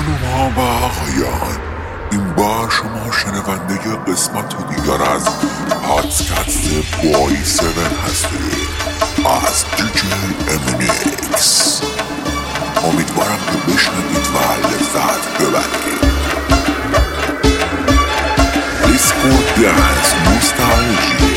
خانوما و آقایان، این بار شما شنونده قسمت دیگر از پادکست بوی 7 هستید از دیجی امینیکس. امیدوارم که بشنوید و لذت ببرید. دیسکو دنس نوستالژی.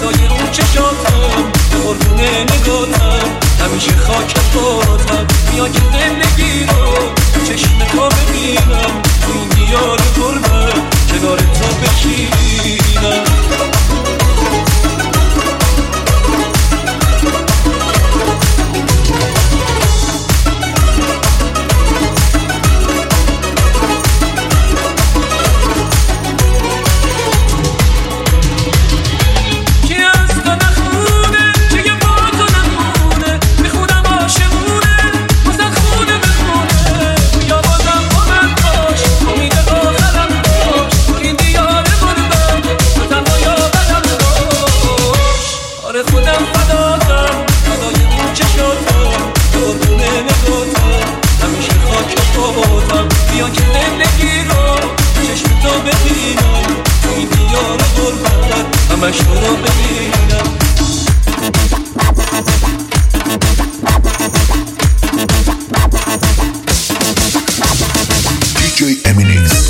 فدای اون چشاتم به قربون نگاتم همیشه خاکت باتم بیا که زندگی رو چشم تو ببینم تو این دیار غربت کنار تو بشینم بیا که زندگی رو چشم تو ببینم تو این دیار غربت همش تو رو ببینم DJ Eminix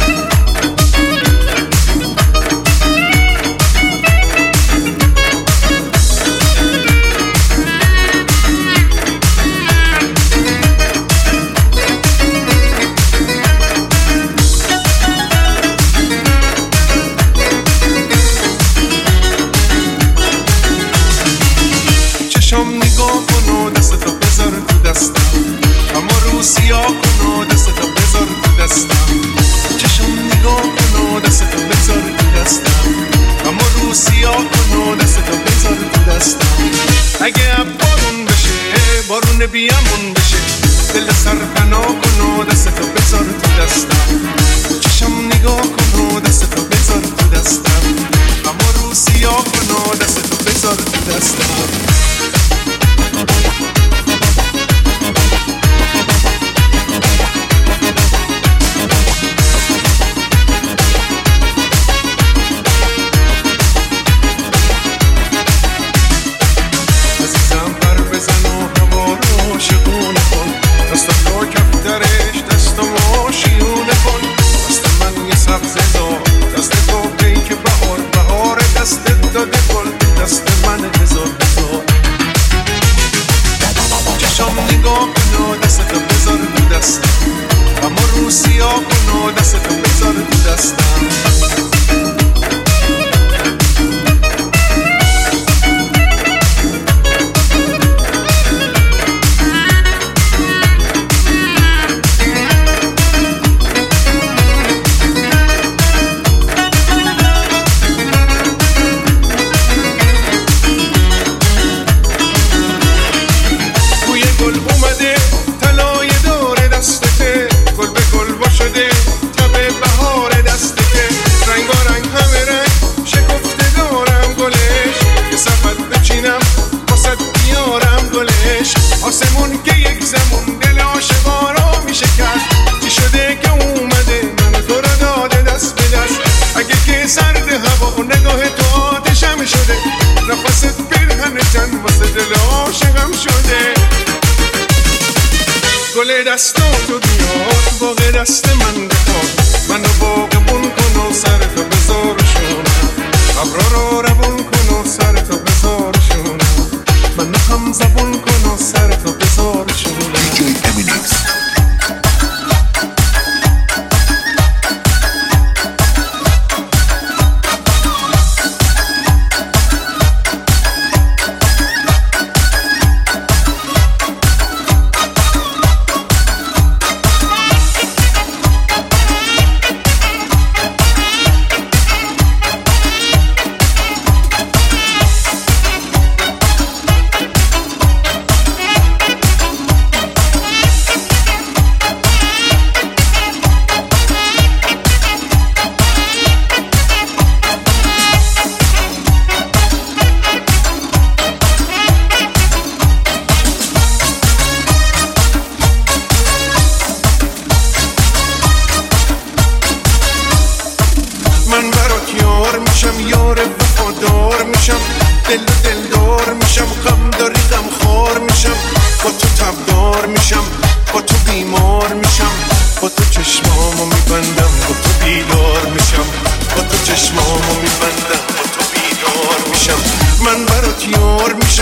بیامون بشه دل سرپنا کن و دستتو بذار تو دستم چشم نگاه کن و دستتو بذار تو دستم اما رو سیاه کن و دستتو بذار تو دستم دستاتو بیاد باقی دست من بخواد منو باقبون کن و سرتو بذار شونم ابرا رو روون کن و سرتو بذار شونم منو هم زبون کن و سرتو بذار شونم DJ Eminix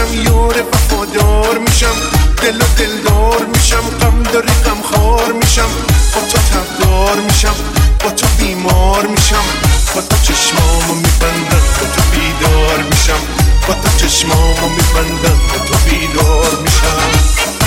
میشم، یار وفادار میشم، دل و دلدار میشم، غم داری غم خار میشم، با تو تبدار میشم، با تو بیمار میشم، با تو چشمامو میبندم، با تو بیدار میشم، با تو چشمامو میبندم، با تو بیدار میشم.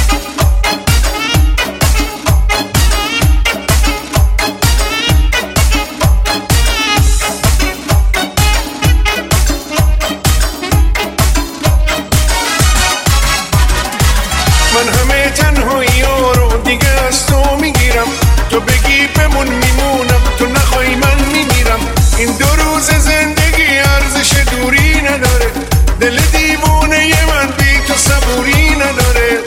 من همه تنهایی ها رو دیگه از تو میگیرم، تو بگی بمون میمونم، تو نخوای من میمیرم. این 2 روز زندگی ارزش دوری نداره، دل دیوونه من بی تو صبوری نداره.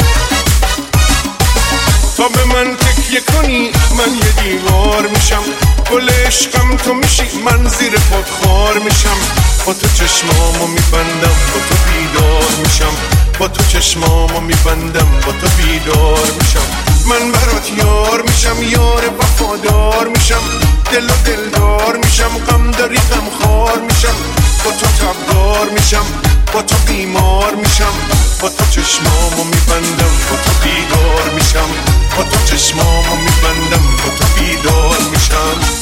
تا به من تکیه کنی من یه دیوار میشم، گل عشقم تو میشی من زیر پات خار میشم، با تو چشمامو میبندم، با تو بیدار میشم، با تو چشمامو میبندم، با تو بیدار میشم. من برات یار میشم، یار وفادار میشم، دل و دلدار میشم، غم داری غم خار میشم، با تو تبدار میشم، با تو بیمار میشم، با تو چشمامو میبندم، با تو بیدار میشم، با تو چشمامو میبندم، با تو بیدار میشم.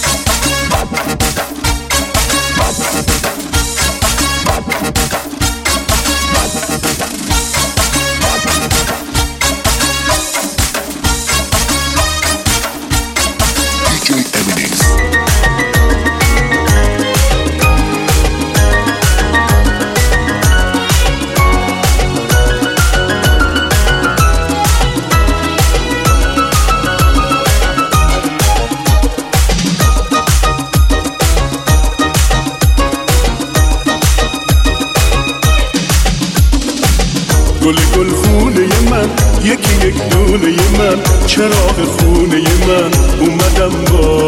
گل گل خونه من، یکی یک دونه من، چراغ خونه من، اومدم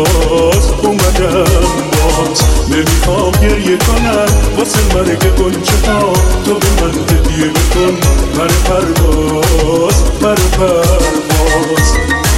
باز نمیخوام گریه کنم واسه مرگ گنچه ها، تو به من هدیه بکن پر پرواز.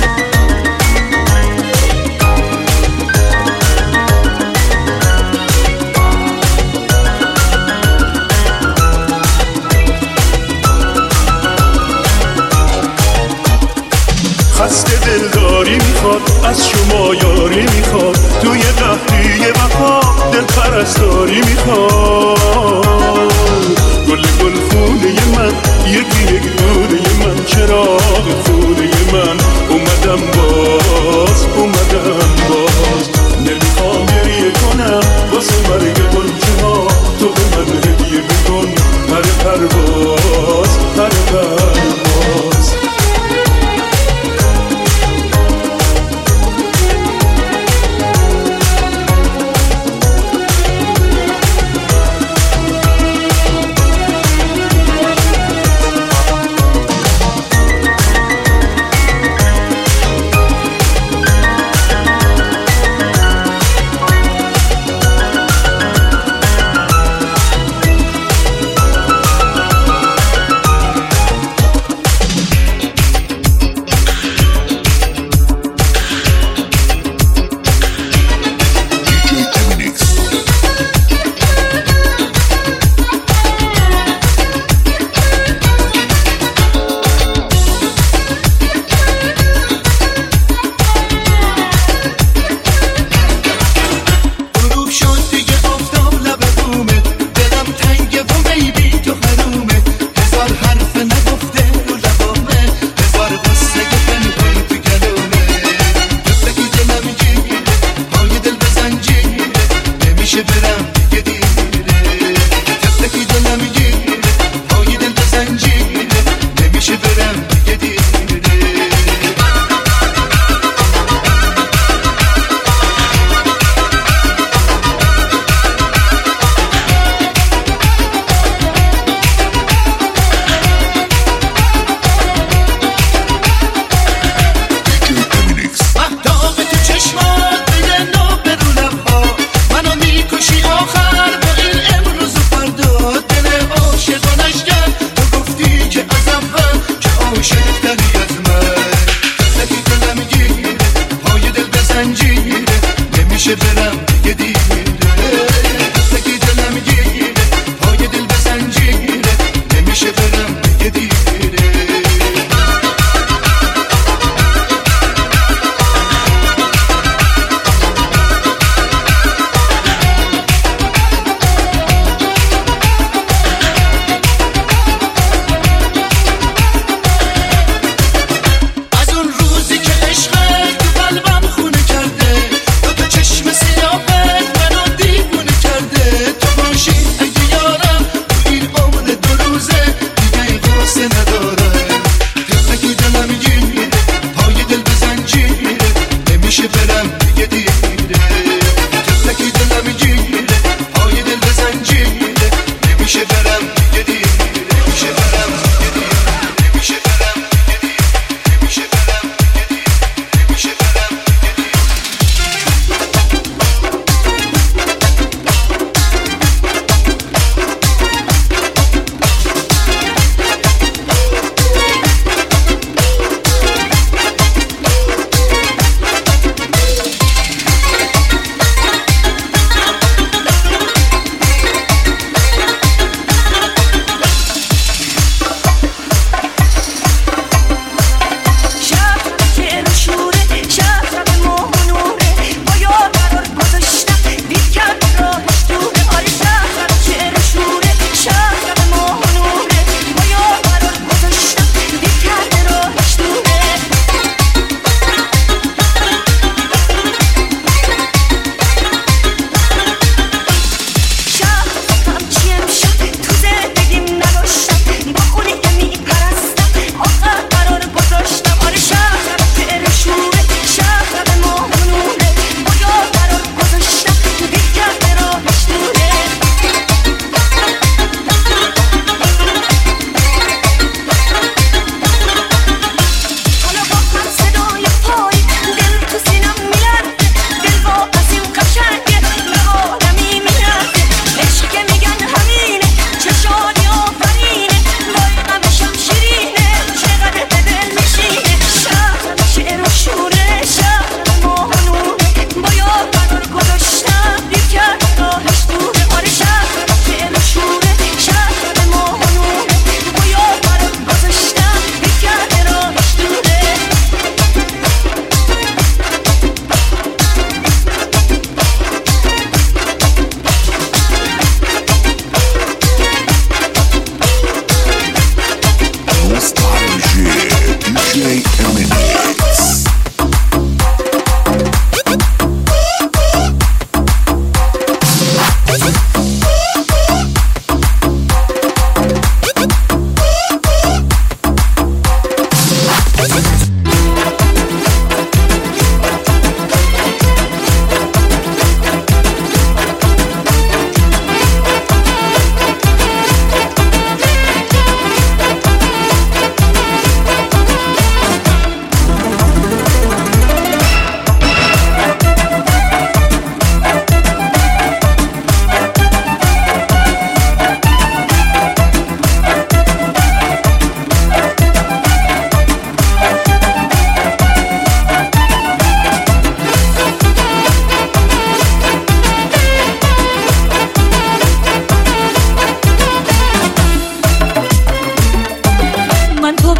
خسته دلداری میخواد، از شما یاری میخواد، توی قهری وفا دل پرستاری میخواد. گل گل خونه من، یکی یک دونه من، چراغ خونه من، اومدم باز نمیخوام گریه کنم واسه مرگ گنچه ها، تو به من هدیه بکن پر پرواز.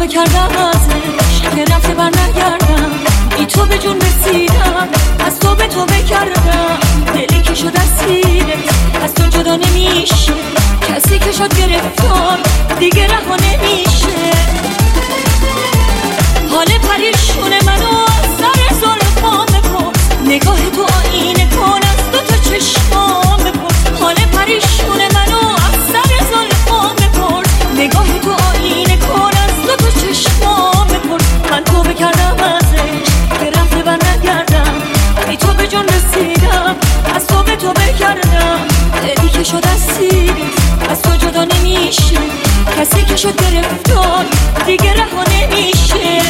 توبه کردم ازش که رفته بر نگردم، بی تو به جون رسیدم، از تو به توبه کردم. دلی که شد اسیرت از تو جدا نمیشه، کسی که شد گرفتار دیگه رها نمیشه. حال پریشون منو از سر زلفام بپرس، نگاه تو آینه کن از دو تا چشمام بپرس. حال پریشون منو از سر زلفام بپرس، نگاه تو آینه کن از دو تا چشمام بپرس. من توبه کردم ازش که رفته بر نگردم، بی تو به جون رسیدم، از تو به توبه کردم. دلی که شد اسیر از تو جدا نمیشه، کسی که شد گرفتار دیگه رها نمیشه.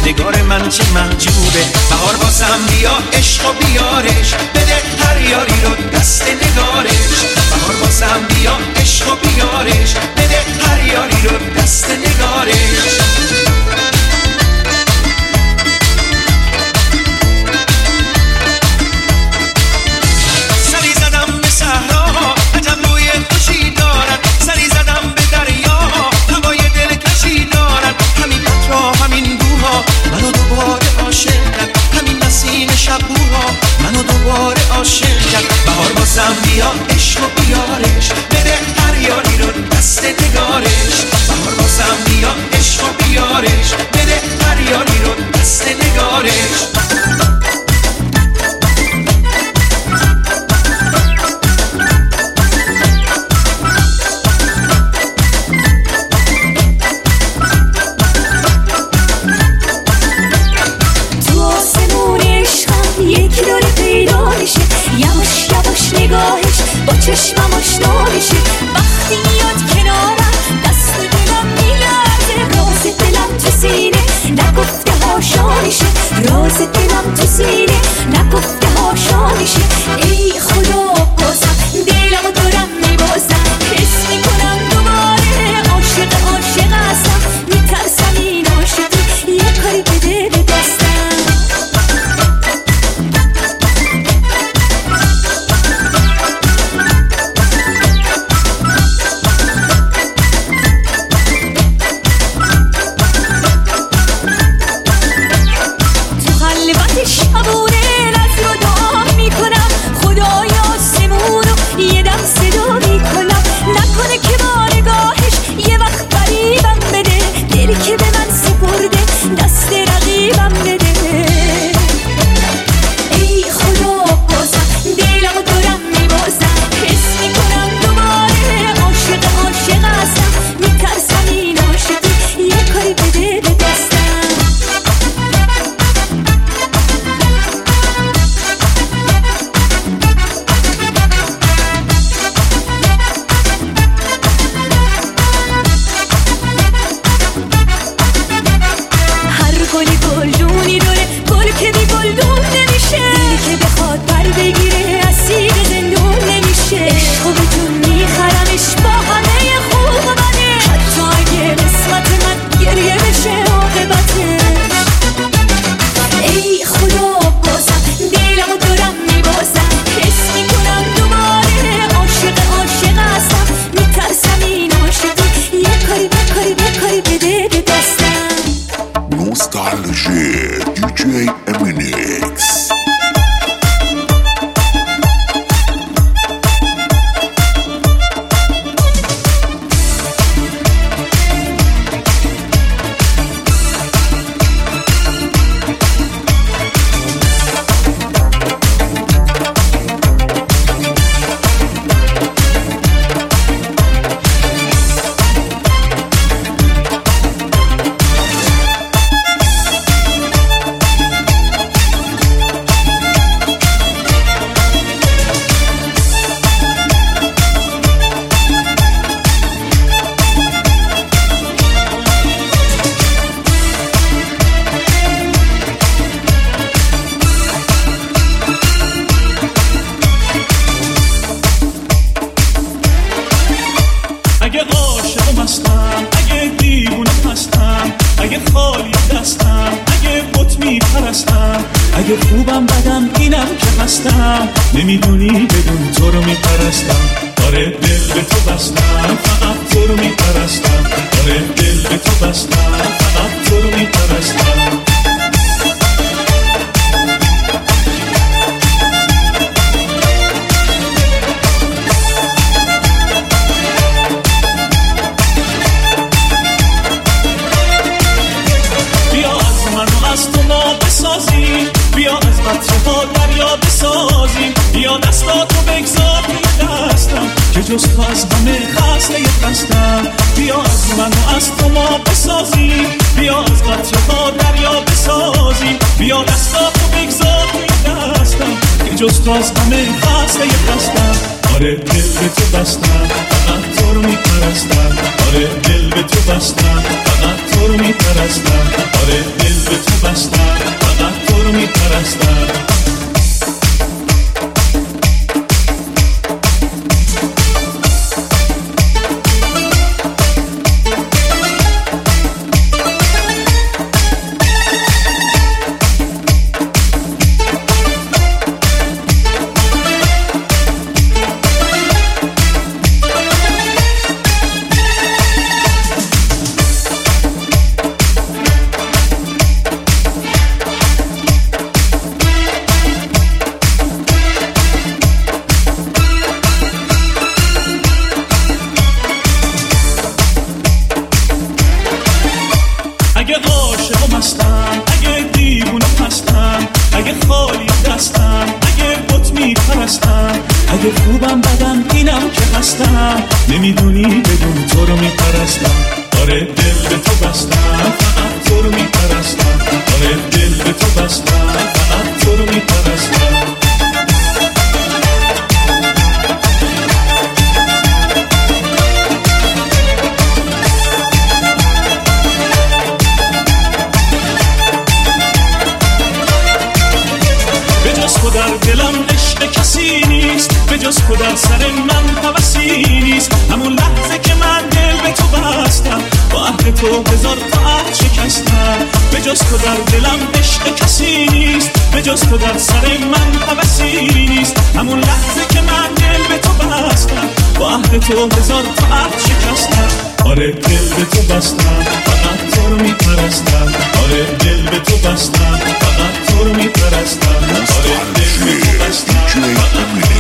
نگار من چه محجوبه. بهار بازم بیا عشق و بیارش، بده هر یاری رو دست نگارش. بهار بازم بیا عشق و بیارش، بده هر یاری رو دست نگارش. سری زدم به صحرا عجب روی خوشی دارد، سری زدم به دریا هوای دلکشی دارد. همین قطرها همین بوها منو دوباره عاشق کرد، همین نسیم شبوها منو دوباره عاشق کرد. بهار بازم بیا عشق و بیارش، بده هر یاری رو دست نگارش. بهار بازم بیا عشق و بیارش، بده هر یاری رو دست نگارش. نگاهش با چشمم آشنا میشه، وقتی میاد کنارم دست دلم میلرزه. راز دلم تو سینه نگفته هاشا میشه، راز دلم تو سینه نگفته هاشا میشه. ای خدا بازم دلمو دارم میبازم، حس میکنم دوباره عاشق عاشق هستم. میترسم این عاشقی یه کاری بده به دستم. اگه خوبم بدم اینم که هستم، نمیدونی بدون تو رو میپرستم. آره دل به تو بستم، فقط تو رو میپرستم. آره دل به تو بستم، فقط تو رو میپرستم. بیا از قطره ها دریا بسازیم، بیا دستاتو بگذار توی دستم که جز تو از همه خسته خستم. بیا از من و از تو ما بسازیم، بیا از قطره ها دریا بسازیم، بیا دستاتو بگذار توی دستم که جز تو از همه خسته خستم. آره دل به تو بستم، فقط تو رو میپرستم. آره دل به تو بستم، فقط تو تو رو میپرستم. آره دل به تو بستم، فقط تو رو میپرستم. اگه عاشق و مستم، اگه دیوونه هستم، اگه خالی دستم، اگه بت میپرستم، اگه خوبم بدم اینم که هستم، نمیدونی بدون تو رو میپرستم. آره دل به تو بستم، فقط تو رو میپرستم. آره دل به تو بستم، فقط تو رو میپرستم. تو در دلم عشق کسی نیست، به جز تو در سر من هوسی نیست. همون لحظه که من دل به تو بستم، با عهد تو هزار تا عهد شکستم. به جز تو در دلم عشق کسی نیست، به جز تو در سر من هوسی نیست. همون لحظه که من دل به تو بستم، با عهد تو هزار تا عهد شکستم. آره دل به تو بستم، فقط تو رو میپرستم. آره دل به تو بستم، فقط تو رو میپرستم. آره دل به تو بستم، فقط